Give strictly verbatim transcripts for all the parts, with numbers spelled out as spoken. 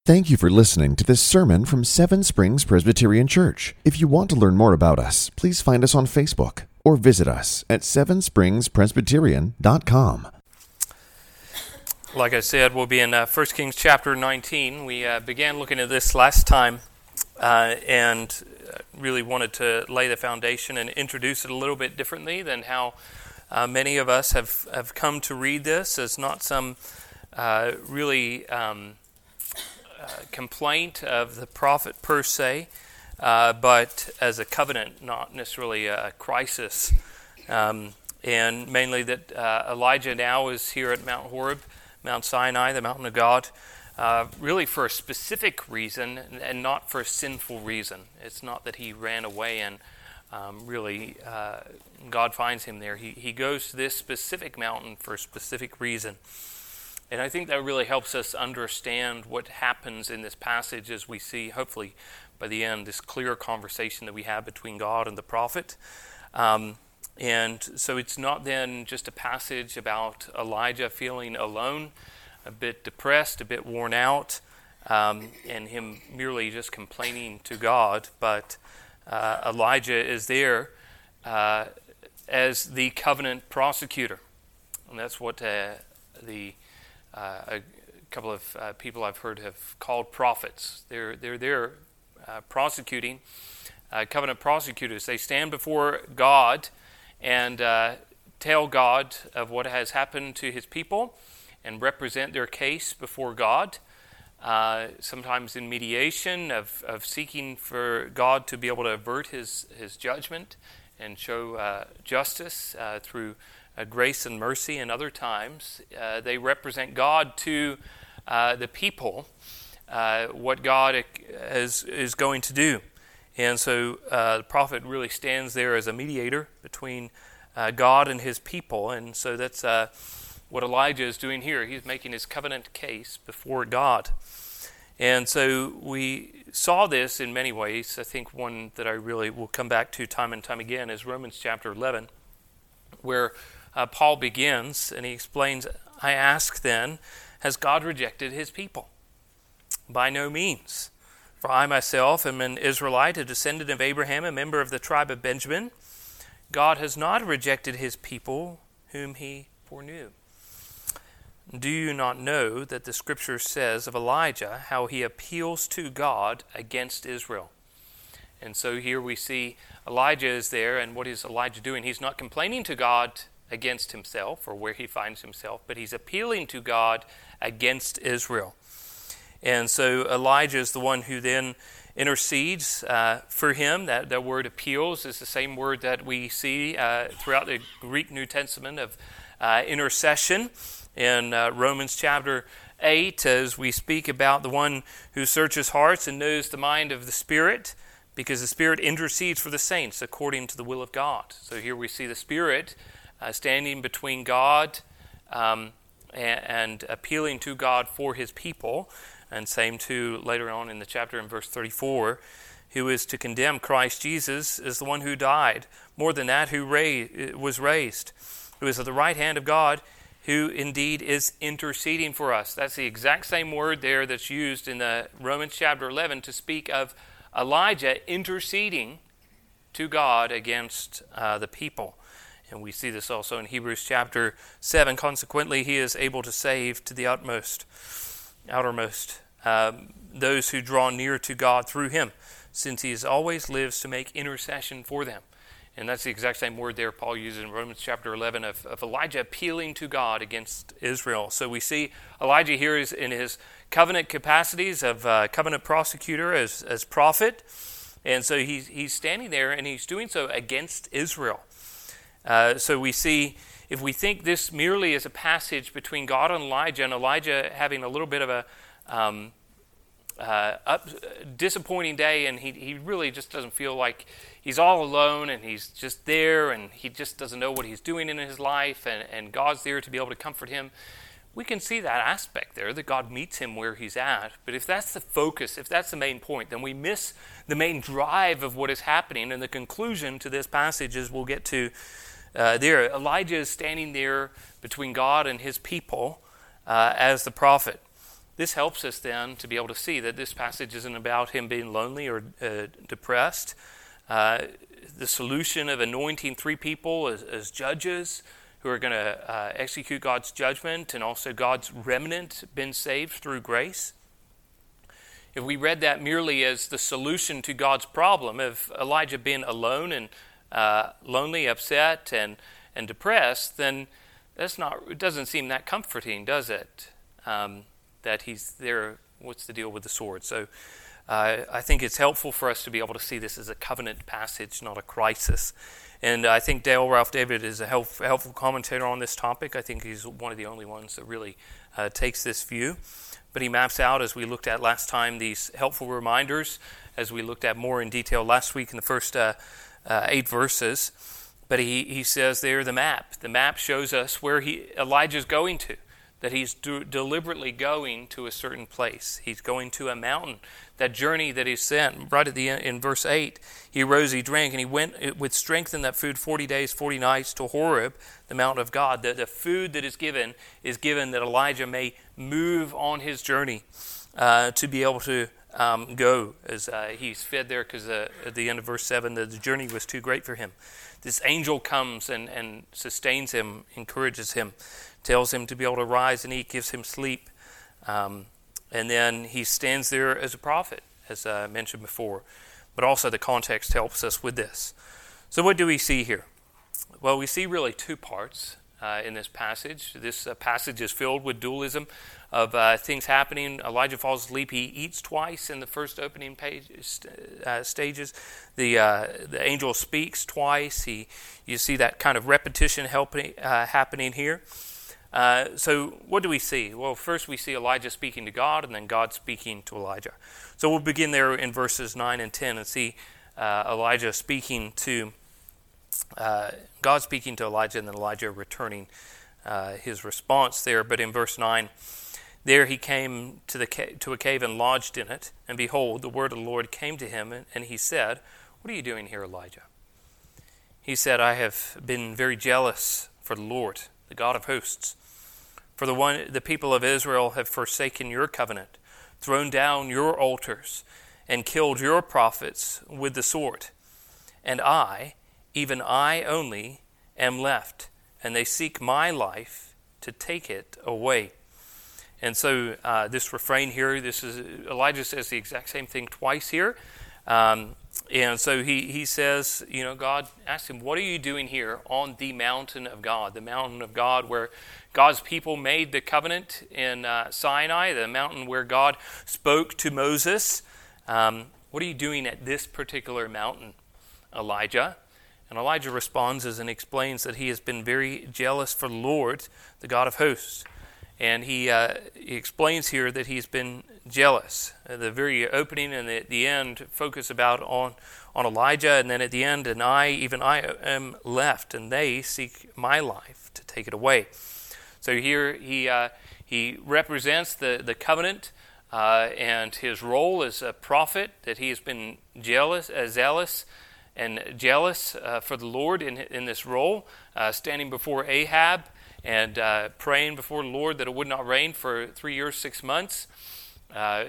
Thank you for listening to this sermon from Seven Springs Presbyterian Church. If you want to learn more about us, please find us on Facebook or visit us at seven springs presbyterian dot com. Like I said, we'll be in uh, First Kings chapter nineteen. We uh, began looking at this last time uh, and really wanted to lay the foundation and introduce it a little bit differently than how uh, many of us have, have come to read this as not some uh, really... Um, Uh, complaint of the prophet per se, uh, but as a covenant, not necessarily a crisis. Um, and mainly that uh, Elijah now is here at Mount Horeb, Mount Sinai, the mountain of God, uh, really for a specific reason and not for a sinful reason. It's not that he ran away and um, really uh, God finds him there. He, he goes to this specific mountain for a specific reason. And I think that really helps us understand what happens in this passage as we see, hopefully, by the end, this clear conversation that we have between God and the prophet. Um, and so it's not then just a passage about Elijah feeling alone, a bit depressed, a bit worn out, um, and him merely just complaining to God. But uh, Elijah is there uh, as the covenant prosecutor. And that's what uh, the... Uh, a couple of uh, people I've heard have called prophets. They're they're there uh, prosecuting, uh, covenant prosecutors. They stand before God and uh, tell God of what has happened to His people and represent their case before God. Uh, sometimes in mediation of, of seeking for God to be able to avert His His judgment and show uh, justice uh, through. Uh, grace and mercy, and other times uh, they represent God to uh, the people, uh, what God is, is going to do. And so uh, the prophet really stands there as a mediator between uh, God and his people. And so that's uh, what Elijah is doing here. He's making his covenant case before God. And so we saw this in many ways. I think one that I really will come back to time and time again is Romans chapter eleven, where Uh, Paul begins, and he explains, I ask then, has God rejected his people? By no means. For I myself am an Israelite, a descendant of Abraham, a member of the tribe of Benjamin. God has not rejected his people whom he foreknew. Do you not know that the Scripture says of Elijah how he appeals to God against Israel? And so here we see Elijah is there, and what is Elijah doing? He's not complaining to God against himself or where he finds himself, but he's appealing to God against Israel. And so Elijah is the one who then intercedes uh, for him. That, that word appeals is the same word that we see uh, throughout the Greek New Testament of uh, intercession in uh, Romans chapter eight, as we speak about the one who searches hearts and knows the mind of the Spirit, because the Spirit intercedes for the saints according to the will of God. So here we see the Spirit Uh, standing between God um, and, and appealing to God for his people. And same too later on in the chapter in verse thirty-four, who is to condemn Christ Jesus as the one who died. More than that, who ra- was raised, who is at the right hand of God, who indeed is interceding for us. That's the exact same word there that's used in the Romans chapter eleven to speak of Elijah interceding to God against uh, the people. And we see this also in Hebrews chapter seven. Consequently, he is able to save to the utmost, outermost, um, those who draw near to God through him, since he always lives to make intercession for them. And that's the exact same word there Paul uses in Romans chapter eleven of, of Elijah appealing to God against Israel. So we see Elijah here is in his covenant capacities of uh, covenant prosecutor as, as prophet. And so he's, he's standing there and he's doing so against Israel. Uh, so we see, if we think this merely as a passage between God and Elijah, and Elijah having a little bit of a um, uh, up, disappointing day, and he, he really just doesn't feel like he's all alone, and he's just there, and he just doesn't know what he's doing in his life, and, and God's there to be able to comfort him. We can see that aspect there, that God meets him where he's at. But if that's the focus, if that's the main point, then we miss the main drive of what is happening, and the conclusion to this passage is we'll get to Uh, there, Elijah is standing there between God and his people uh, as the prophet. this helps us then to be able to see that this passage isn't about him being lonely or uh, depressed. Uh, the solution of anointing three people as, as judges who are going to uh, execute God's judgment, and also God's remnant been saved through grace. If we read that merely as the solution to God's problem of Elijah being alone and uh, lonely, upset, and, and depressed, then that's not. It doesn't seem that comforting, does it? Um, that he's there. What's the deal with the sword? So uh, I think it's helpful for us to be able to see this as a covenant passage, not a crisis. And I think Dale Ralph David is a help, helpful commentator on this topic. I think he's one of the only ones that really uh, takes this view. But he maps out, as we looked at last time, these helpful reminders, as we looked at more in detail last week in the first uh, uh, eight verses. But he, he says there the map. The map shows us where he Elijah's going to, that he's do, deliberately going to a certain place. He's going to a mountain. That journey that he sent, right at the end, in verse eight, he rose, he drank, and he went with strength in that food forty days, forty nights to Horeb, the mountain of God. The, the food that is given is given that Elijah may move on his journey uh, to be able to um, go as uh, he's fed there, because uh, at the end of verse seven, the, the journey was too great for him. This angel comes and, and sustains him, encourages him, tells him to be able to rise and eat, gives him sleep. Um, and then he stands there as a prophet, as I mentioned before. But also the context helps us with this. So what do we see here? Well, we see really two parts uh, in this passage. This uh, passage is filled with dualism of uh, things happening. Elijah falls asleep. He eats twice in the first opening page, uh, stages. The uh, the angel speaks twice. He you see that kind of repetition helping, uh, happening here. Uh, so what do we see? Well, first we see Elijah speaking to God, and then God speaking to Elijah. So we'll begin there in verses nine and ten and see uh, Elijah speaking to, uh, God speaking to Elijah, and then Elijah returning uh, his response there. But in verse nine, there he came to the ca- to a cave and lodged in it, and behold, the word of the Lord came to him, and, and he said, "What are you doing here, Elijah?" He said, "I have been very jealous for the Lord, the God of hosts. For the one, the people of Israel have forsaken your covenant, thrown down your altars, and killed your prophets with the sword. And I, even I only, am left, and they seek my life to take it away." And so uh, this refrain here, this is Elijah says the exact same thing twice here. Um, and so he, he says, you know, God asked him, "What are you doing here on the mountain of God?" The mountain of God where God's people made the covenant in uh, Sinai, the mountain where God spoke to Moses. Um, what are you doing at this particular mountain, Elijah? And Elijah responds as and explains that he has been very jealous for the Lord, the God of hosts. And he, uh, he explains here that he's been jealous. Uh, the very opening and the, the end focus about on, on Elijah, and then at the end, and I, even I am left, and they seek my life to take it away. So here he uh, he represents the, the covenant uh, and his role as a prophet, that he has been jealous, uh, zealous and jealous uh, for the Lord in, in this role, uh, standing before Ahab, and uh, praying before the Lord that it would not rain for three years, six months, uh,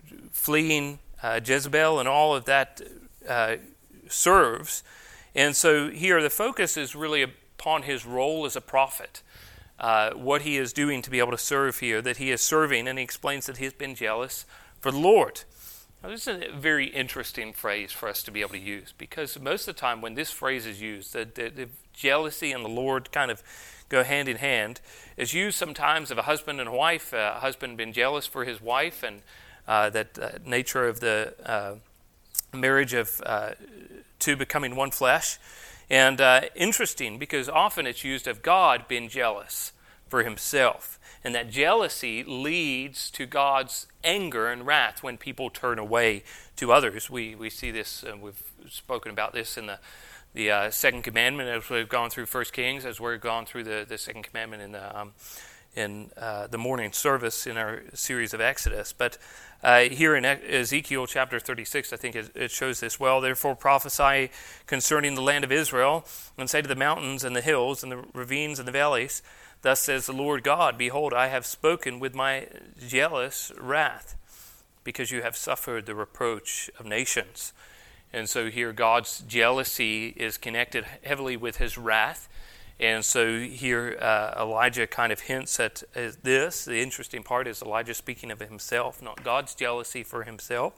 fleeing uh, Jezebel, and all of that uh, serves. And so here the focus is really upon his role as a prophet, uh, what he is doing to be able to serve here, that he is serving, and he explains that he has been jealous for the Lord. Now, this is a very interesting phrase for us to be able to use, because most of the time when this phrase is used, the, the, the jealousy and the Lord kind of go hand in hand, is used sometimes of a husband and a wife, uh, a husband being jealous for his wife, and uh, that uh, nature of the uh, marriage of uh, two becoming one flesh. And uh, interesting, because often it's used of God being jealous for himself. And that jealousy leads to God's anger and wrath when people turn away to others. We we see this, and we've spoken about this in the the uh, second commandment as we've gone through First Kings, as we've gone through the, the second commandment in the um, in uh, the morning service in our series of Exodus. But uh, here in Ezekiel chapter thirty-six, I think it, it shows this well. "Therefore prophesy concerning the land of Israel, and say to the mountains and the hills and the ravines and the valleys, Thus says the Lord God, behold, I have spoken with my jealous wrath, because you have suffered the reproach of nations. And so here God's jealousy is connected heavily with his wrath. And so here uh, Elijah kind of hints at uh, this. The interesting part is Elijah speaking of himself, not God's jealousy for himself.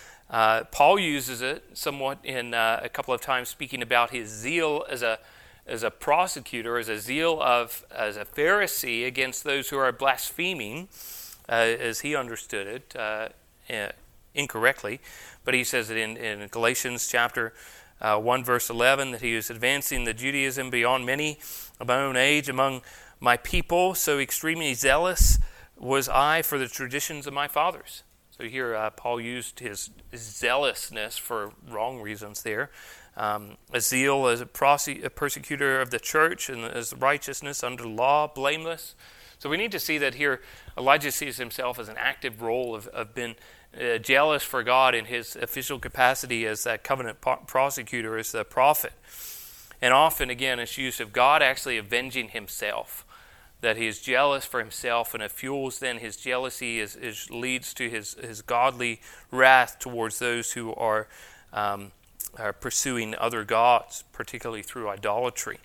Uh, Paul uses it somewhat in uh, a couple of times, speaking about his zeal as a as a prosecutor, as a zeal of as a Pharisee against those who are blaspheming, uh, as he understood it uh, uh, incorrectly. But he says it in, in Galatians chapter uh, one, verse eleven, that he was advancing the Judaism beyond many of my own age among my people. So extremely zealous was I for the traditions of my fathers. So here uh, Paul used his zealousness for wrong reasons there. Um, a zeal as a, prose- a persecutor of the church, and as righteousness under law, blameless. So we need to see that here Elijah sees himself as an active role of, of being uh, jealous for God in his official capacity as that covenant po- prosecutor, as the prophet. And often, again, it's use of God actually avenging himself, that he is jealous for himself, and it fuels then his jealousy, is, is leads to his, his godly wrath towards those who are um, are pursuing other gods, particularly through idolatry.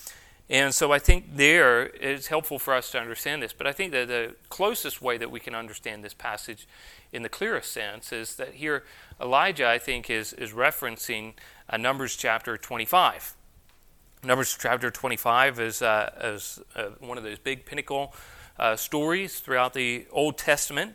And so I think there it's helpful for us to understand this, but I think that the closest way that we can understand this passage in the clearest sense is that here Elijah, I think, is, is referencing uh, Numbers chapter twenty-five. Numbers chapter twenty-five is, uh, is uh, one of those big pinnacle uh, stories throughout the Old Testament,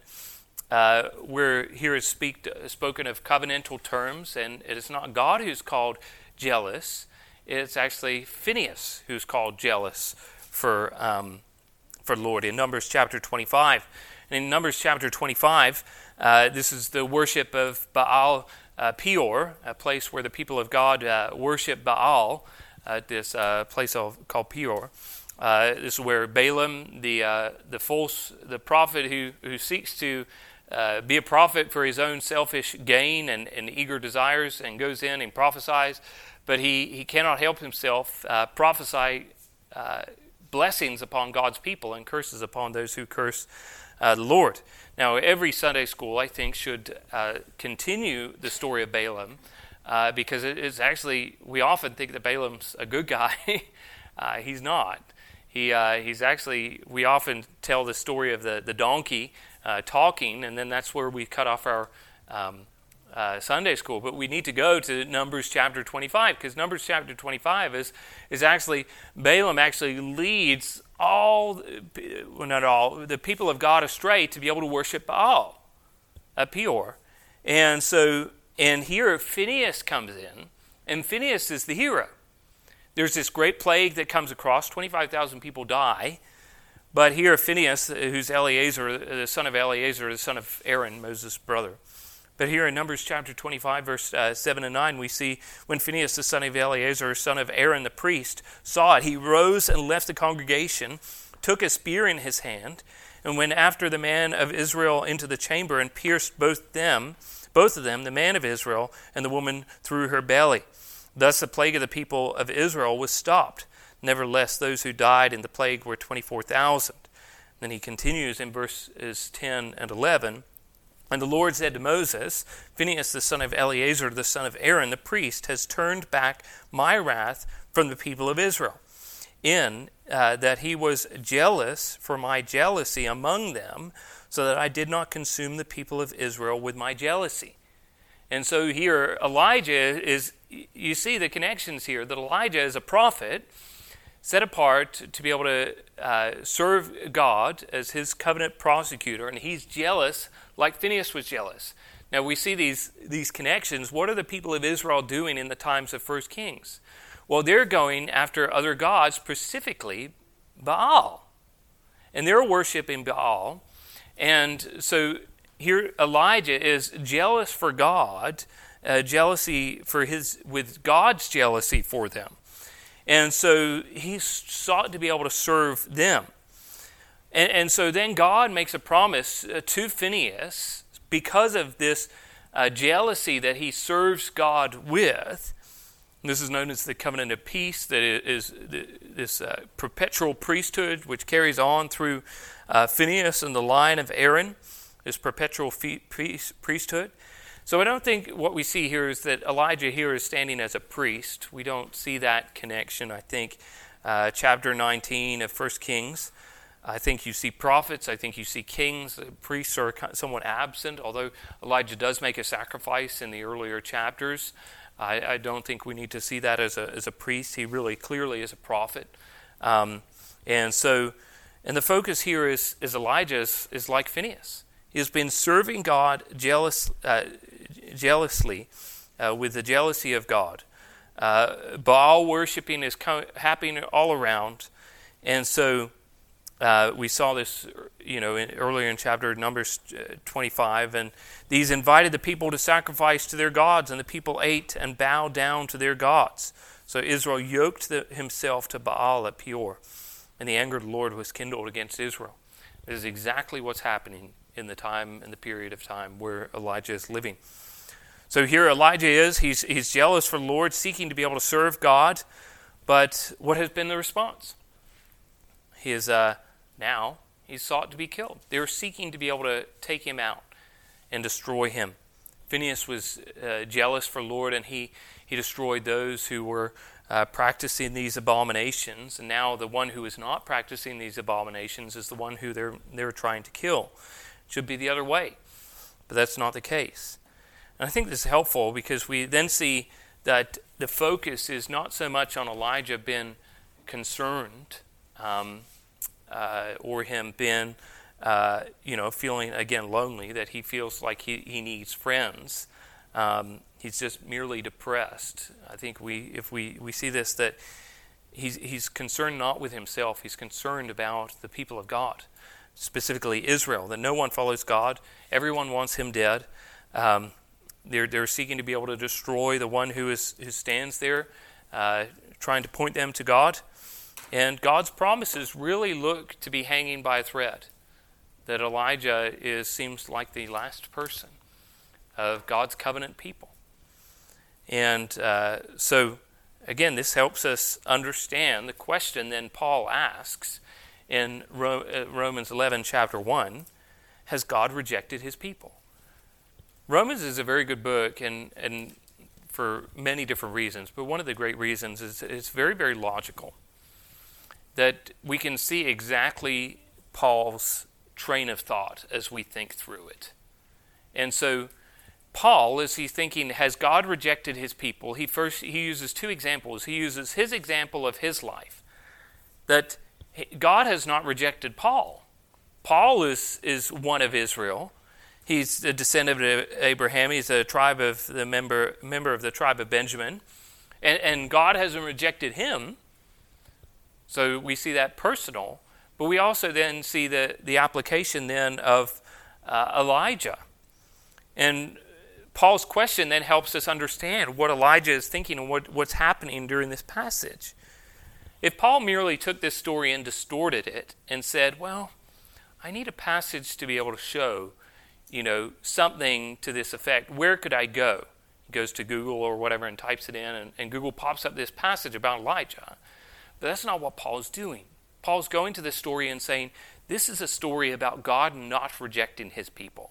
Uh, where here is speak, spoken of covenantal terms, and it is not God who's called jealous. It's actually Phinehas who's called jealous for um, for the Lord in Numbers chapter twenty-five. And in Numbers chapter twenty-five, uh, this is the worship of Baal uh, Peor, a place where the people of God uh, worship Baal, at uh, this uh, place called Peor. Uh, this is where Balaam, the uh, the false the prophet who who seeks to Uh, be a prophet for his own selfish gain and, and eager desires, and goes in and prophesies, but he, he cannot help himself uh, prophesy uh, blessings upon God's people and curses upon those who curse uh, the Lord. Now, every Sunday school, I think, should uh, continue the story of Balaam, uh, because it is actually, we often think that Balaam's a good guy. uh, he's not. He uh, he's actually, we often tell the story of the, the donkey Uh, talking, and then that's where we cut off our um, uh, Sunday school. But we need to go to Numbers chapter twenty-five, because Numbers chapter twenty-five is is actually, Balaam actually leads all, well, not all, the people of God astray to be able to worship Baal at Peor. And so, and here Phinehas comes in, and Phinehas is the hero. There's this great plague that comes across, twenty-five thousand people die. But here Phinehas, who's Eleazar, the son of Eleazar, the son of Aaron, Moses' brother. But here in Numbers chapter twenty-five, verse uh, seven and nine, we see when Phinehas, the son of Eleazar, son of Aaron the priest, saw it, he rose and left the congregation, took a spear in his hand, and went after the man of Israel into the chamber, and pierced both them, both of them, the man of Israel and the woman, through her belly. Thus the plague of the people of Israel was stopped. Nevertheless, those who died in the plague were twenty-four thousand. Then he continues in verses ten and eleven. And the Lord said to Moses, Phinehas, the son of Eleazar, the son of Aaron, the priest, has turned back my wrath from the people of Israel, in uh, that he was jealous for my jealousy among them, so that I did not consume the people of Israel with my jealousy. And so here, Elijah is, you see the connections here, that Elijah is a prophet, set apart to be able to uh, serve God as his covenant prosecutor, and he's jealous like Phinehas was jealous. Now we see these, these connections. What are the people of Israel doing in the times of First Kings? Well, they're going after other gods, specifically Baal. And they're worshiping Baal. And so here Elijah is jealous for God, uh, jealousy for his, with God's jealousy for them. And so he sought to be able to serve them. And, and so then God makes a promise uh, to Phinehas, because of this uh, jealousy that he serves God with, This is known as the covenant of peace, that is this uh, perpetual priesthood which carries on through uh, Phinehas and the line of Aaron, this perpetual fe- priesthood. So I don't think what we see here is that Elijah here is standing as a priest. We don't see that connection. I think uh, chapter nineteen of First Kings, I think you see prophets, I think you see kings. The priests are somewhat absent, although Elijah does make a sacrifice in the earlier chapters. I, I don't think we need to see that as a as a priest. He really clearly is a prophet. Um, and so, and the focus here is, is Elijah is, is like Phinehas. He has been serving God jealous, uh, jealously, uh, with the jealousy of God. Uh, Baal worshiping is co- happening all around. And so uh, we saw this, you know, in, earlier in chapter Numbers twenty-five, and these invited the people to sacrifice to their gods, and the people ate and bowed down to their gods. So Israel yoked the, himself to Baal at Peor, and the anger of the Lord was kindled against Israel. This is exactly what's happening in the time and the period of time where Elijah is living. So here Elijah is, he's, he's jealous for the Lord, seeking to be able to serve God, but what has been the response? He is uh, now, he's sought to be killed. They're seeking to be able to take him out and destroy him. Phinehas was uh, jealous for the Lord, and he, he destroyed those who were uh, practicing these abominations, and now the one who is not practicing these abominations is the one who they're, they're trying to kill. It should be the other way, but that's not the case. And I think this is helpful because we then see that the focus is not so much on Elijah being concerned um, uh, or him being, uh, you know, feeling, again, lonely, that he feels like he, he needs friends. Um, he's just merely depressed. I think we, if we, we see this, that he's, he's concerned not with himself, he's concerned about the people of God, specifically Israel, that no one follows God, everyone wants him dead. Um, they're, they're seeking to be able to destroy the one who is who stands there, uh, trying to point them to God. And God's promises really look to be hanging by a thread, that Elijah is seems like the last person of God's covenant people. And uh, so, again, this helps us understand the question then Paul asks in Ro- uh, Romans eleven, chapter one, has God rejected his people? Romans is a very good book, and, and for many different reasons, but one of the great reasons is it's very, very logical, that we can see exactly Paul's train of thought as we think through it. And so Paul, as he's thinking, has God rejected his people? He first he uses two examples. He uses his example of his life, that God has not rejected Paul. Paul is, is one of Israel. He's a descendant of Abraham. He's a tribe of the member member of the tribe of Benjamin, and, and God hasn't rejected him. So we see that personal, but we also then see the the application then of uh, Elijah, and Paul's question then helps us understand what Elijah is thinking and what, what's happening during this passage. If Paul merely took this story and distorted it and said, well, I need a passage to be able to show, you know, something to this effect, where could I go? He goes to Google or whatever and types it in, and, and Google pops up this passage about Elijah. But that's not what Paul's doing. Paul's going to this story and saying, this is a story about God not rejecting his people.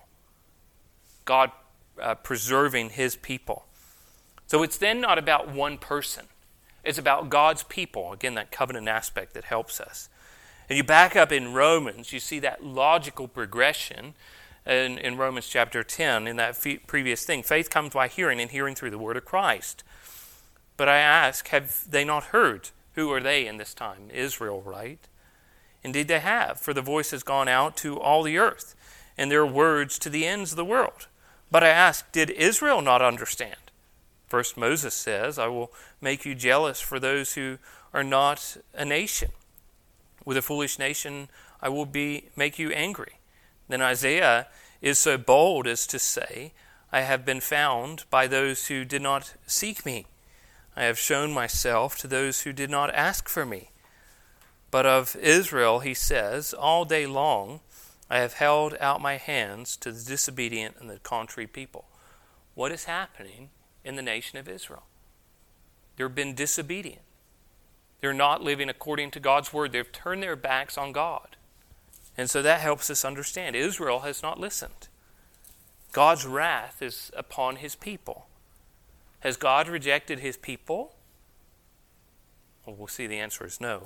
God Uh, preserving his people. So it's then not about one person. It's about God's people. Again, that covenant aspect that helps us. And you back up in Romans, you see that logical progression in, in Romans chapter ten, in that f- previous thing. Faith comes by hearing, and hearing through the word of Christ. But I ask, have they not heard? Who are they in this time? Israel, right? Indeed they have, for the voice has gone out to all the earth, and their words to the ends of the world. But I ask, did Israel not understand? First Moses says, I will make you jealous for those who are not a nation. With a foolish nation I will be make you angry. Then Isaiah is so bold as to say, I have been found by those who did not seek me. I have shown myself to those who did not ask for me. But of Israel he says, all day long I have held out my hands to the disobedient and the contrary people. What is happening in the nation of Israel? They've been disobedient. They're not living according to God's word. They've turned their backs on God. And so that helps us understand. Israel has not listened. God's wrath is upon his people. Has God rejected his people? Well, we'll see the answer is no.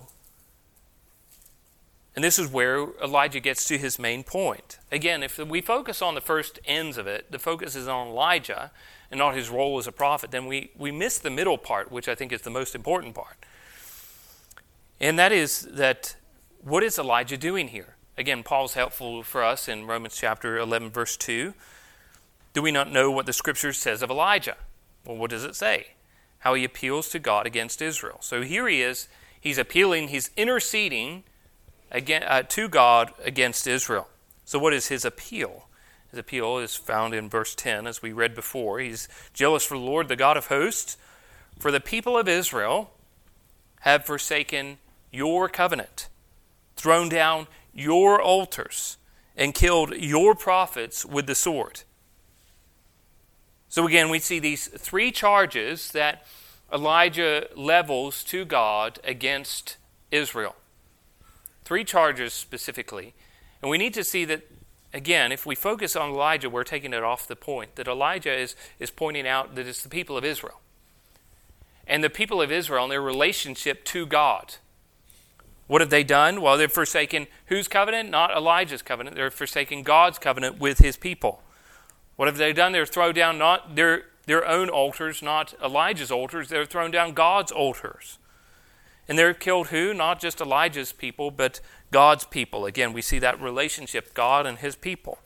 And this is where Elijah gets to his main point. Again, if we focus on the first ends of it, the focus is on Elijah and not his role as a prophet, then we, we miss the middle part, which I think is the most important part. And that is that, what is Elijah doing here? Again, Paul's helpful for us in Romans chapter eleven, verse two. Do we not know what the Scripture says of Elijah? Well, what does it say? How he appeals to God against Israel. So here he is, he's appealing, he's interceding again, uh, to God against Israel. So what is his appeal? His appeal is found in verse ten, as we read before. He's jealous for the Lord, the God of hosts, for the people of Israel have forsaken your covenant, thrown down your altars, and killed your prophets with the sword. So again, we see these three charges that Elijah levels to God against Israel. Three charges specifically. And we need to see that, again, if we focus on Elijah, we're taking it off the point, that Elijah is, is pointing out that it's the people of Israel. And the people of Israel and their relationship to God. What have they done? Well, they've forsaken whose covenant? Not Elijah's covenant. They're forsaking God's covenant with his people. What have they done? They're thrown down not their, their own altars, not Elijah's altars. They're thrown down God's altars. And they're killed who? Not just Elijah's people, but God's people. Again, we see that relationship, God and his people.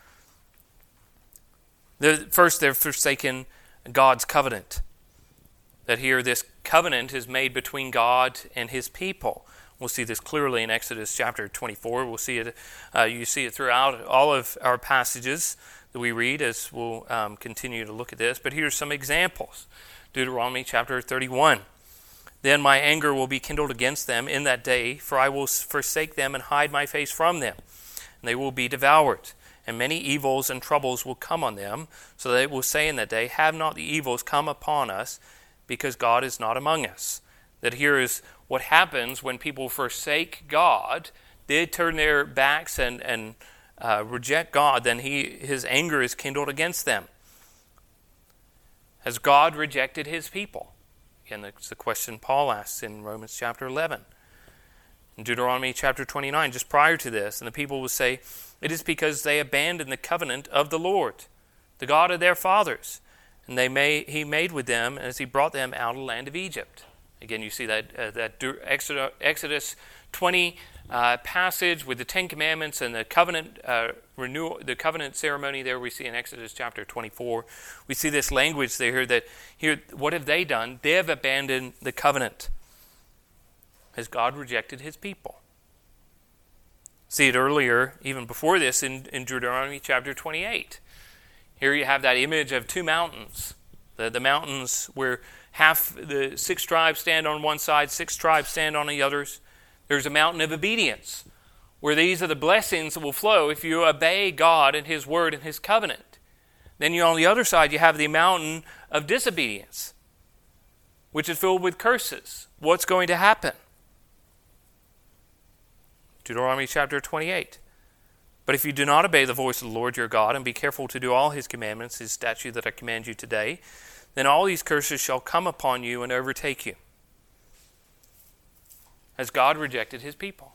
They're, first, they've forsaken God's covenant. That here, this covenant is made between God and his people. We'll see this clearly in Exodus chapter twenty-four. We'll see it. Uh, you see it throughout all of our passages that we read as we'll um, continue to look at this. But here's some examples. Deuteronomy chapter thirty-one. Then my anger will be kindled against them in that day, for I will forsake them and hide my face from them, and they will be devoured. And many evils and troubles will come on them, so they will say in that day, have not the evils come upon us, because God is not among us. That here is what happens when people forsake God. They turn their backs and, and uh, reject God, then he, his anger is kindled against them. Has God rejected his people? Again, that's the question Paul asks in Romans chapter eleven. In Deuteronomy chapter twenty-nine, just prior to this, and the people will say, it is because they abandoned the covenant of the Lord, the God of their fathers, and they may, he made with them as he brought them out of the land of Egypt. Again, you see that uh, that Exodus twenty uh, passage with the Ten Commandments and the covenant uh, renewal, the covenant ceremony. There we see in Exodus chapter twenty-four. We see this language there that here. What have they done? They have abandoned the covenant. Has God rejected his people? See it earlier, even before this, in, in Deuteronomy chapter twenty-eight. Here you have that image of two mountains. The, the mountains where half the six tribes stand on one side, six tribes stand on the others. There's a mountain of obedience, where these are the blessings that will flow if you obey God and his word and his covenant. Then you on the other side, you have the mountain of disobedience, which is filled with curses. What's going to happen? Deuteronomy chapter twenty-eight. But if you do not obey the voice of the Lord your God, and be careful to do all his commandments, his statute that I command you today, then all these curses shall come upon you and overtake you. Has God rejected his people?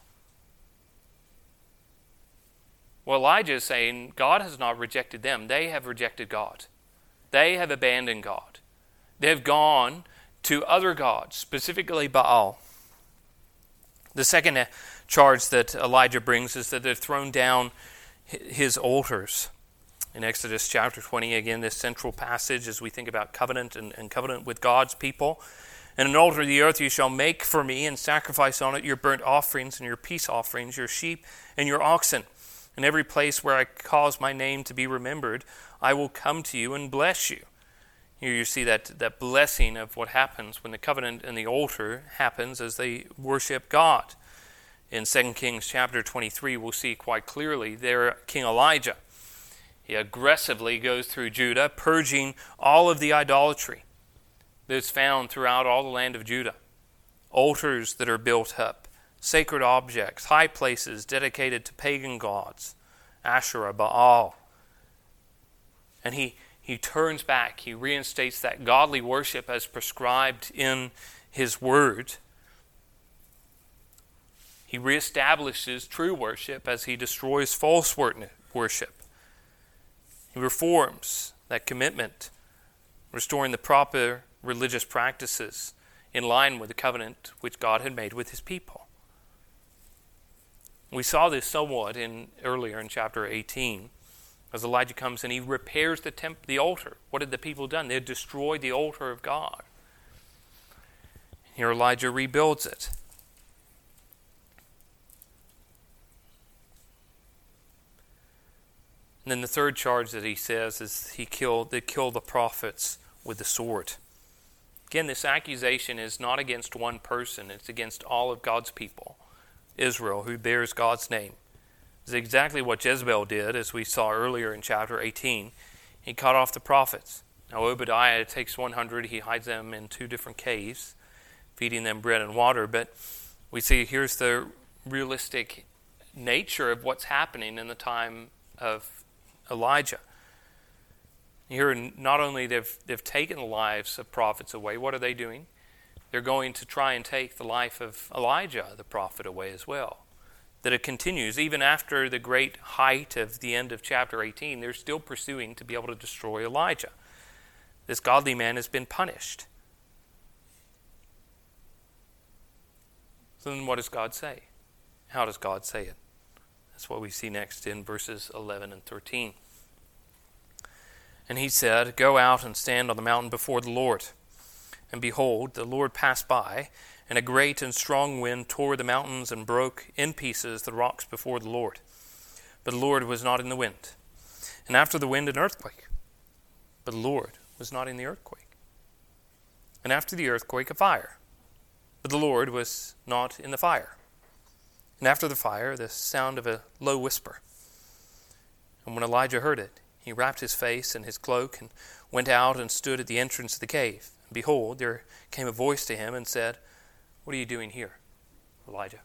Well, Elijah is saying God has not rejected them. They have rejected God. They have abandoned God. They have gone to other gods, specifically Baal. The second charge that Elijah brings is that they've thrown down his altars. In Exodus chapter twenty, again, this central passage as we think about covenant and, and covenant with God's people. And an altar of the earth you shall make for me, and sacrifice on it your burnt offerings and your peace offerings, your sheep and your oxen. In every place where I cause my name to be remembered, I will come to you and bless you. Here you see that, that blessing of what happens when the covenant and the altar happens as they worship God. In Second Kings chapter twenty-three, we'll see quite clearly there King Elijah. He aggressively goes through Judah, purging all of the idolatry. that's found throughout all the land of Judah. Altars that are built up, sacred objects, high places dedicated to pagan gods, Asherah, Baal. And he, he turns back, he reinstates that godly worship as prescribed in his word. He reestablishes true worship as he destroys false worship. He reforms that commitment, restoring the proper religious practices in line with the covenant which God had made with his people. We saw this somewhat in earlier in chapter eighteen, as Elijah comes and he repairs the temp- the altar. What had the people done? They had destroyed the altar of God. Here Elijah rebuilds it. And then the third charge that he says is he killed, they killed the prophets with the sword. Again, this accusation is not against one person. It's against all of God's people, Israel, who bears God's name. It's exactly what Jezebel did, as we saw earlier in chapter eighteen. He cut off the prophets. Now Obadiah takes one hundred. He hides them in two different caves, feeding them bread and water. But we see here's the realistic nature of what's happening in the time of Elijah. Here, not only they've they've taken the lives of prophets away, what are they doing? They're going to try and take the life of Elijah, the prophet, away as well. That it continues, even after the great height of the end of chapter eighteen, they're still pursuing to be able to destroy Elijah. This godly man has been punished. So then what does God say? How does God say it? That's what we see next in verses eleven and thirteen. And he said, "Go out and stand on the mountain before the Lord. And behold, the Lord passed by, and a great and strong wind tore the mountains and broke in pieces the rocks before the Lord. But the Lord was not in the wind. And after the wind, an earthquake. But the Lord was not in the earthquake. And after the earthquake, a fire. But the Lord was not in the fire. And after the fire, the sound of a low whisper. And when Elijah heard it, he wrapped his face in his cloak and went out and stood at the entrance of the cave. And behold, there came a voice to him and said, 'What are you doing here, Elijah?'"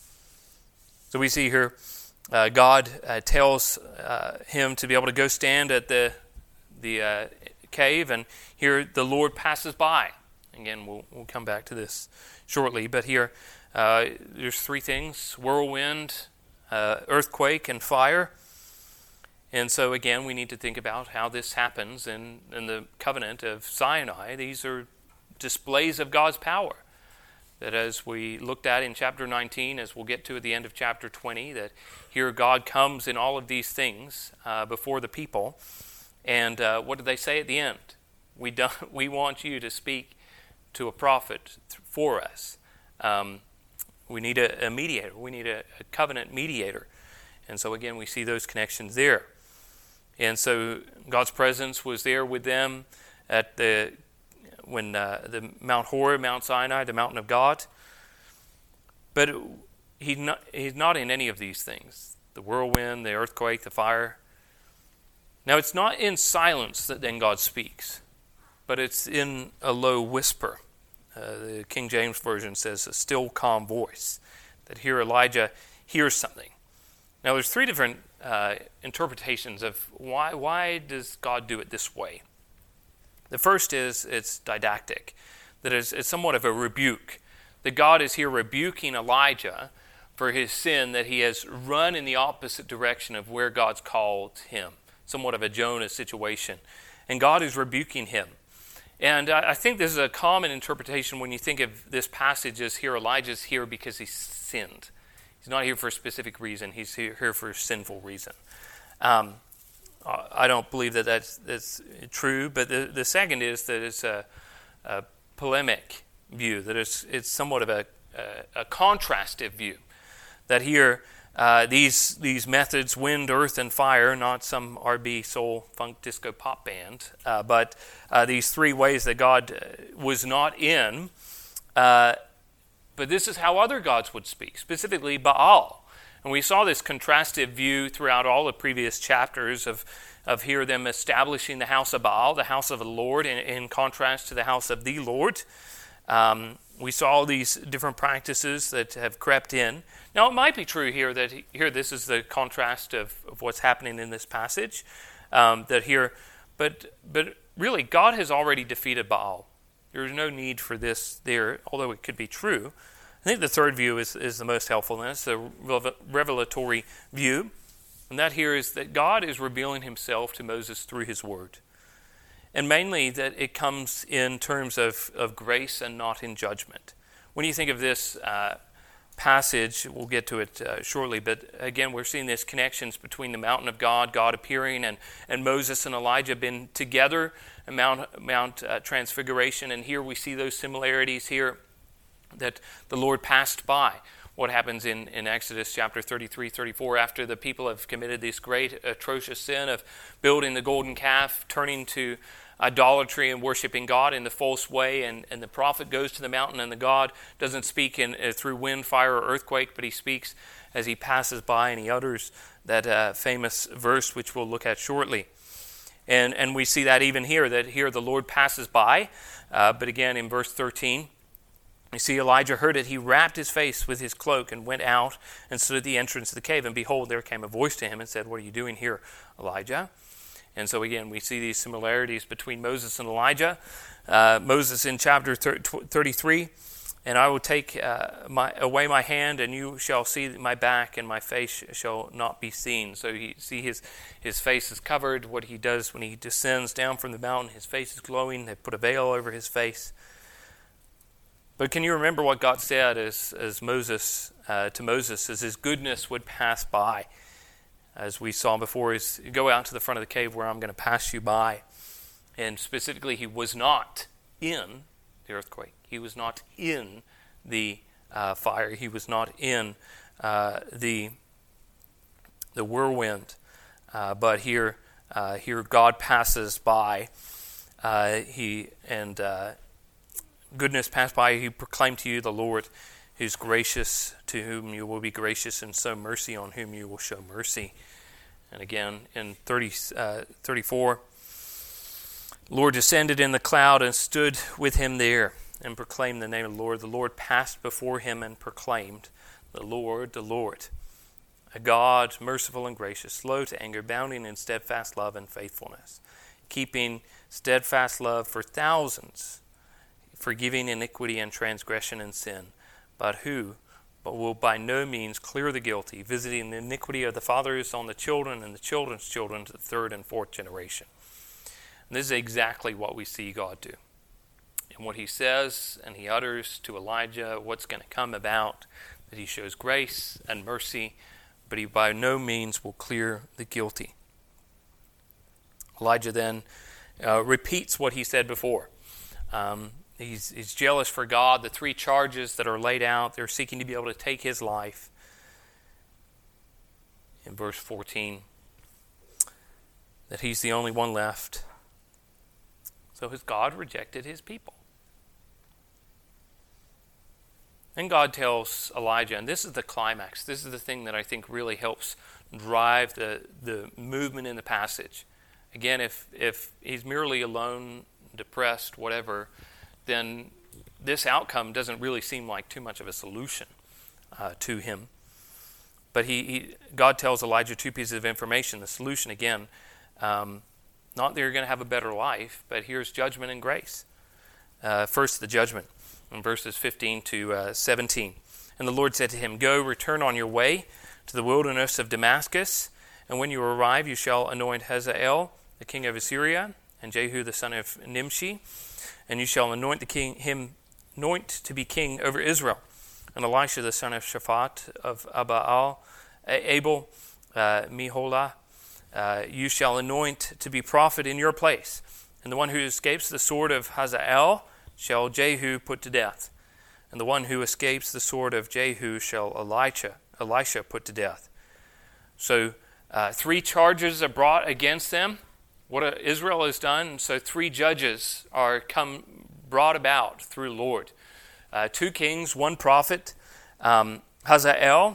So we see here uh, God uh, tells uh, him to be able to go stand at the the uh, cave, and here the Lord passes by. Again, we'll we'll come back to this shortly, but here uh, there's three things: whirlwind, uh, earthquake, and fire. And so again, we need to think about how this happens in, in the covenant of Sinai. These are displays of God's power. That as we looked at in chapter nineteen, as we'll get to at the end of chapter twenty, that here God comes in all of these things uh, before the people. And uh, what do they say at the end? We don't, we want you to speak to a prophet for us. Um, we need a, a mediator. We need a, a covenant mediator. And so again, we see those connections there. And so God's presence was there with them at the when uh, the Mount Horeb, Mount Sinai, the mountain of God. But he's not, he's not in any of these things. The whirlwind, the earthquake, the fire. Now it's not in silence that then God speaks, but it's in a low whisper. Uh, the King James Version says a still calm voice. That here Elijah hears something. Now there's three different uh, interpretations of why why does God do it this way. The first is it's didactic, that is it's somewhat of a rebuke. That God is here rebuking Elijah for his sin, that he has run in the opposite direction of where God's called him. Somewhat of a Jonah situation. And God is rebuking him. And I think this is a common interpretation when you think of this passage as here Elijah's here because he sinned. He's not here for a specific reason. He's here, here for a sinful reason. Um, I don't believe that that's, that's true. But the, the second is that it's a, a polemic view, that it's, it's somewhat of a, a, a contrastive view. That here, uh, these these methods, wind, earth, and fire, not some R and B, soul, funk, disco, pop band, uh, but uh, these three ways that God was not in, uh, but this is how other gods would speak, specifically Baal. And And we saw this contrastive view throughout all the previous chapters of, of here them establishing the house of Baal, the house of the Lord, in, in contrast to the house of the Lord. Um, we saw all these different practices that have crept in. Now, it might be true here that here this is the contrast of, of what's happening in this passage. Um, that here, but but really, God has already defeated Baal. There is no need for this there, although it could be true. I think the third view is, is the most helpful, and it's the revelatory view. And that here is that God is revealing himself to Moses through his word. And mainly that it comes in terms of, of grace and not in judgment. When you think of this uh, passage, we'll get to it uh, shortly, but again, we're seeing these connections between the mountain of God, God appearing, and, and Moses and Elijah been together at Mount, Mount uh, Transfiguration. And here we see those similarities here that the Lord passed by. What happens in, in Exodus chapter thirty-three, thirty-four, after the people have committed this great atrocious sin of building the golden calf, turning to idolatry and worshiping God in the false way, and, and the prophet goes to the mountain, and the God doesn't speak in uh, through wind, fire, or earthquake, but he speaks as he passes by, and he utters that uh, famous verse which we'll look at shortly. And, and we see that even here, that here the Lord passes by, uh, but again in verse thirteen, you see, Elijah heard it. He wrapped his face with his cloak and went out and stood at the entrance of the cave. And behold, there came a voice to him and said, "What are you doing here, Elijah?" And so again, we see these similarities between Moses and Elijah. Uh, Moses in chapter thirty-three, "And I will take uh, my, away my hand, and you shall see my back, and my face shall not be seen." So you see his, his face is covered. What he does when he descends down from the mountain, his face is glowing. They put a veil over his face. But can you remember what God said as, as Moses uh, to Moses as his goodness would pass by? As we saw before, is go out to the front of the cave where I'm going to pass you by. And specifically, he was not in the earthquake. He was not in the uh, fire. He was not in uh, the the whirlwind. Uh, but here, uh, here God passes by. Uh, he and uh, goodness passed by. He proclaimed to you the Lord, who's gracious, to whom you will be gracious, and show mercy on whom you will show mercy. And again, in thirty, uh, thirty-four, Lord descended in the cloud and stood with him there and proclaimed the name of the Lord. The Lord passed before him and proclaimed, "The Lord, the Lord, a God merciful and gracious, slow to anger, abounding in steadfast love and faithfulness, keeping steadfast love for thousands, forgiving iniquity and transgression and sin, but who but will by no means clear the guilty, visiting the iniquity of the fathers on the children and the children's children to the third and fourth generation." And this is exactly what we see God do. And what he says and he utters to Elijah, what's going to come about, that he shows grace and mercy, but he by no means will clear the guilty. Elijah then uh, repeats what he said before. Um, He's, he's jealous for God. The three charges that are laid out, they're seeking to be able to take his life. In verse fourteen, that he's the only one left. So has God rejected his people? Then God tells Elijah, and this is the climax. This is the thing that I think really helps drive the, the movement in the passage. Again, if if he's merely alone, depressed, whatever, then this outcome doesn't really seem like too much of a solution uh, to him. But he, he, God tells Elijah two pieces of information. The solution, again, um, not that you're going to have a better life, but here's judgment and grace. Uh, first, the judgment, in verses fifteen to uh, seventeen. "And the Lord said to him, Go, return on your way to the wilderness of Damascus, and when you arrive, you shall anoint Hazael, the king of Assyria, and Jehu, the son of Nimshi, and you shall anoint the king, him anoint to be king over Israel. And Elisha, the son of Shaphat of Abaal, Abel, uh, Meholah, uh, you shall anoint to be prophet in your place. And the one who escapes the sword of Hazael shall Jehu put to death. And the one who escapes the sword of Jehu shall Elisha, Elisha put to death." So uh, three charges are brought against them. What Israel has done, so three judges are come brought about through the Lord. Uh, two kings, one prophet. Um, Hazael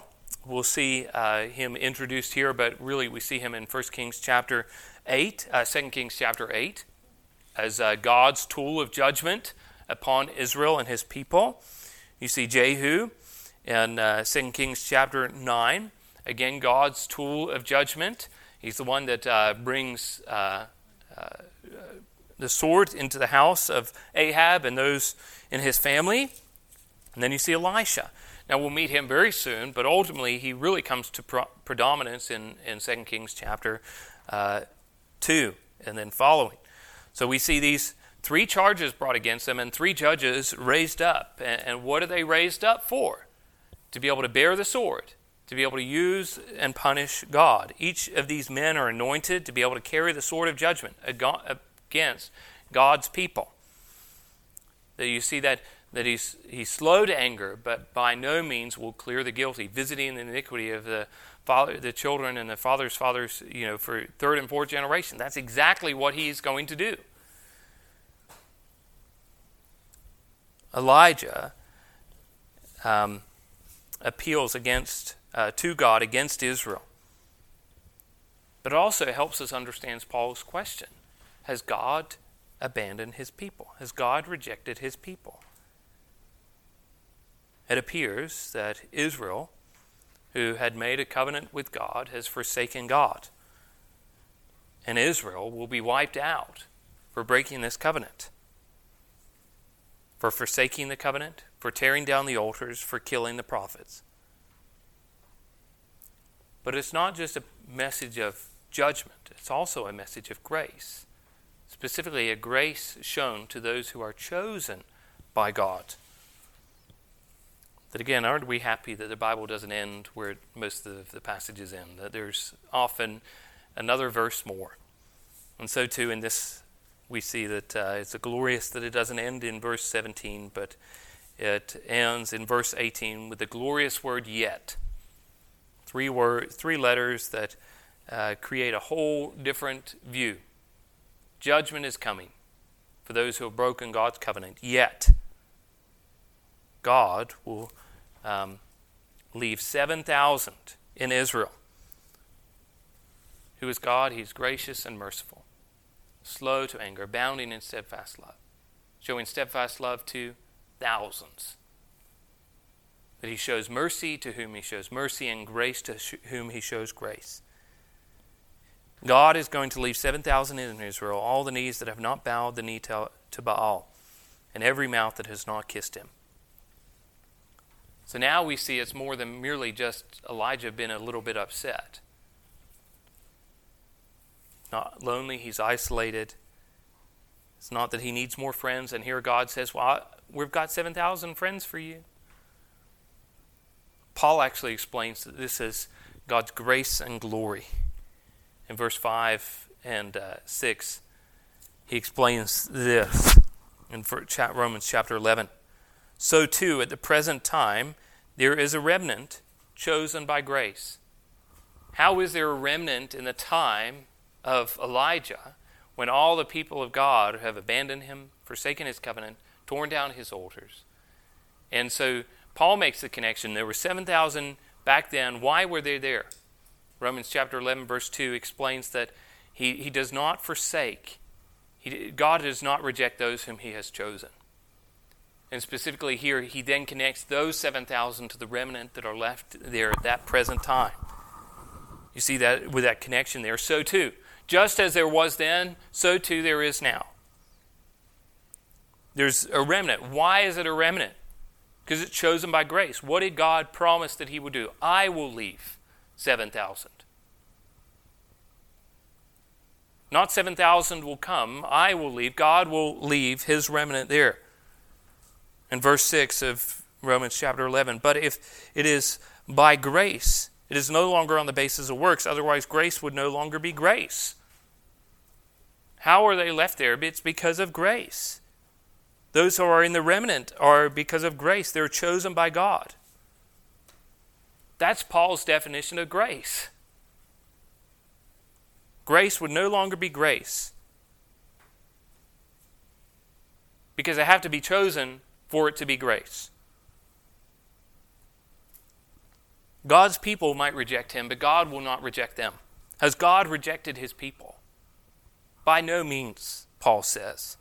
we'll see uh, him introduced here, but really we see him in First Kings chapter eight, uh, Second Kings chapter eight, as uh, God's tool of judgment upon Israel and his people. You see Jehu in uh, Second Kings chapter nine, again God's tool of judgment. He's the one that uh, brings uh, uh, the sword into the house of Ahab and those in his family. And then you see Elisha. Now we'll meet him very soon, but ultimately he really comes to pro- predominance in, in Second Kings chapter uh, two and then following. So we see these three charges brought against them and three judges raised up. And, and what are they raised up for? To be able to bear the sword, to be able to use and punish God. Each of these men are anointed to be able to carry the sword of judgment against God's people. That you see that that he's he's slow to anger, but by no means will clear the guilty, visiting the iniquity of the father, the children, and the father's fathers, you know, for third and fourth generation. That's exactly what he's going to do. Elijah um, appeals against uh, to God against Israel, but it also helps us understand Paul's question: has God abandoned his people? Has God rejected his people? It appears that Israel, who had made a covenant with God, has forsaken God. And Israel will be wiped out for breaking this covenant, for forsaking the covenant, for tearing down the altars, for killing the prophets. But it's not just a message of judgment, it's also a message of grace. Specifically, a grace shown to those who are chosen by God. That again, aren't we happy that the Bible doesn't end where most of the passages end? That there's often another verse more. And so too in this, we see that uh, it's glorious that it doesn't end in verse seventeen, but it ends in verse eighteen with the glorious word yet. Three word, three letters that uh, create a whole different view. Judgment is coming for those who have broken God's covenant. Yet, God will um, leave seven thousand in Israel. Who is God? He's gracious and merciful, slow to anger, abounding in steadfast love, showing steadfast love to thousands. That he shows mercy to whom he shows mercy, and grace to sh- whom he shows grace. God is going to leave seven thousand in Israel, all the knees that have not bowed the knee to, to Baal, and every mouth that has not kissed him. So now we see it's more than merely just Elijah being a little bit upset. Not lonely, he's isolated. It's not that he needs more friends, and here God says, well, we've got seven thousand friends for you. Paul actually explains that this is God's grace and glory. In verse five and uh, six, he explains this in Romans chapter eleven. So too, at the present time, there is a remnant chosen by grace. How is there a remnant in the time of Elijah when all the people of God have abandoned him, forsaken his covenant, torn down his altars? And so Paul makes the connection. There were seven thousand back then. Why were they there? Romans chapter eleven verse two explains that he, he does not forsake. He, God does not reject those whom he has chosen. And specifically here, he then connects those seven thousand to the remnant that are left there at that present time. You see that with that connection there. So too, just as there was then, so too there is now. There's a remnant. Why is it a remnant? Because it's chosen by grace. What did God promise that he would do? I will leave seven thousand. Not seven thousand will come. I will leave. God will leave his remnant there. In verse six of Romans chapter eleven, but if it is by grace, it is no longer on the basis of works. Otherwise, grace would no longer be grace. How are they left there? It's because of grace. Those who are in the remnant are because of grace. They're chosen by God. That's Paul's definition of grace. Grace would no longer be grace, because they have to be chosen for it to be grace. God's people might reject him, but God will not reject them. Has God rejected his people? By no means, Paul says.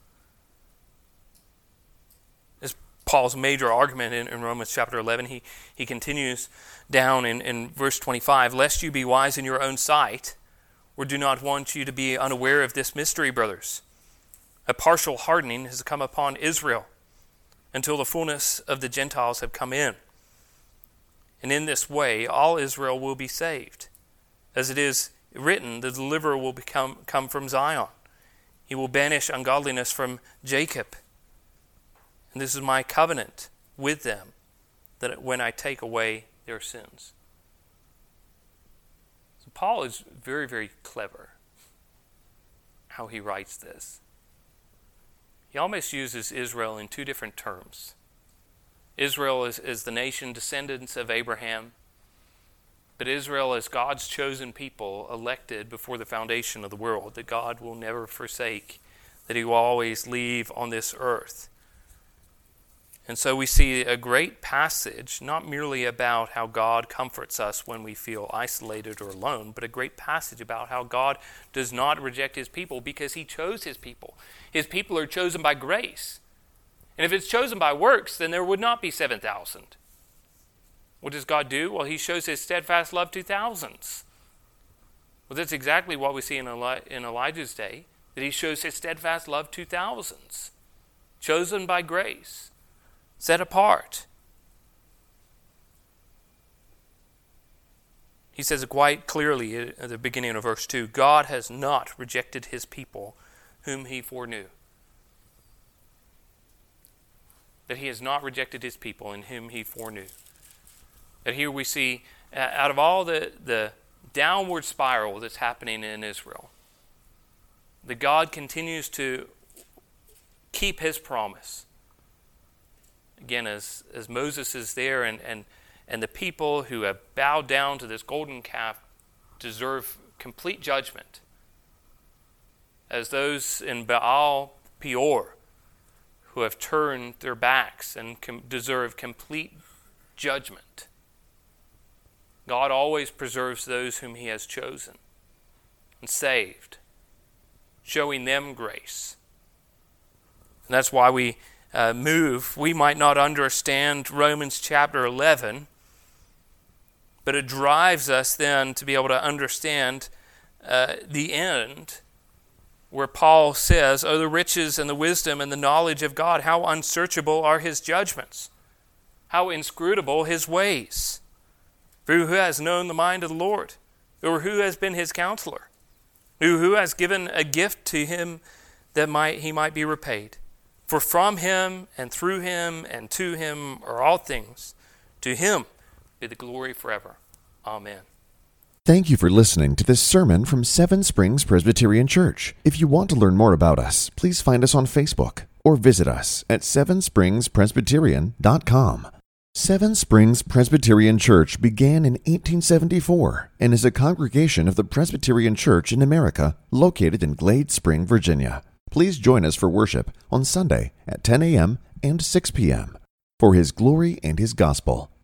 This is Paul's major argument in, in Romans chapter eleven. He, he continues down in, in verse twenty-five, lest you be wise in your own sight, or do not want you to be unaware of this mystery, brothers. A partial hardening has come upon Israel until the fullness of the Gentiles have come in. And in this way, all Israel will be saved. As it is written, the deliverer will become, come from Zion. He will banish ungodliness from Jacob. And this is my covenant with them, that when I take away their sins. So Paul is very, very clever how he writes this. He almost uses Israel in two different terms. Israel is, is the nation, descendants of Abraham. But Israel is God's chosen people, elected before the foundation of the world, that God will never forsake, that he will always leave on this earth. And so we see a great passage, not merely about how God comforts us when we feel isolated or alone, but a great passage about how God does not reject his people because he chose his people. His people are chosen by grace. And if it's chosen by works, then there would not be seven thousand. What does God do? Well, he shows his steadfast love to thousands. Well, that's exactly what we see in, Eli- in Elijah's day, that he shows his steadfast love to thousands. Chosen by grace. Set apart. He says it quite clearly at the beginning of verse two, God has not rejected his people whom he foreknew. That he has not rejected his people in whom he foreknew. That here we see, uh, out of all the, the downward spiral that's happening in Israel, that God continues to keep his promise. Again, as, as Moses is there and, and, and the people who have bowed down to this golden calf deserve complete judgment. As those in Baal Peor who have turned their backs and com- deserve complete judgment. God always preserves those whom he has chosen and saved, showing them grace. And that's why we uh, move. We might not understand Romans chapter eleven, but it drives us then to be able to understand uh, the end, where Paul says, "Oh, the riches and the wisdom and the knowledge of God, how unsearchable are his judgments, how inscrutable his ways. For who has known the mind of the Lord? Or who has been his counselor? Who, who has given a gift to him that might he might be repaid? For from him and through him and to him are all things. To him be the glory forever. Amen." Thank you for listening to this sermon from Seven Springs Presbyterian Church. If you want to learn more about us, please find us on Facebook or visit us at seven springs presbyterian dot com. Seven Springs Presbyterian Church began in eighteen seventy-four and is a congregation of the Presbyterian Church in America located in Glade Spring, Virginia. Please join us for worship on Sunday at ten a.m. and six p.m. for His glory and His gospel.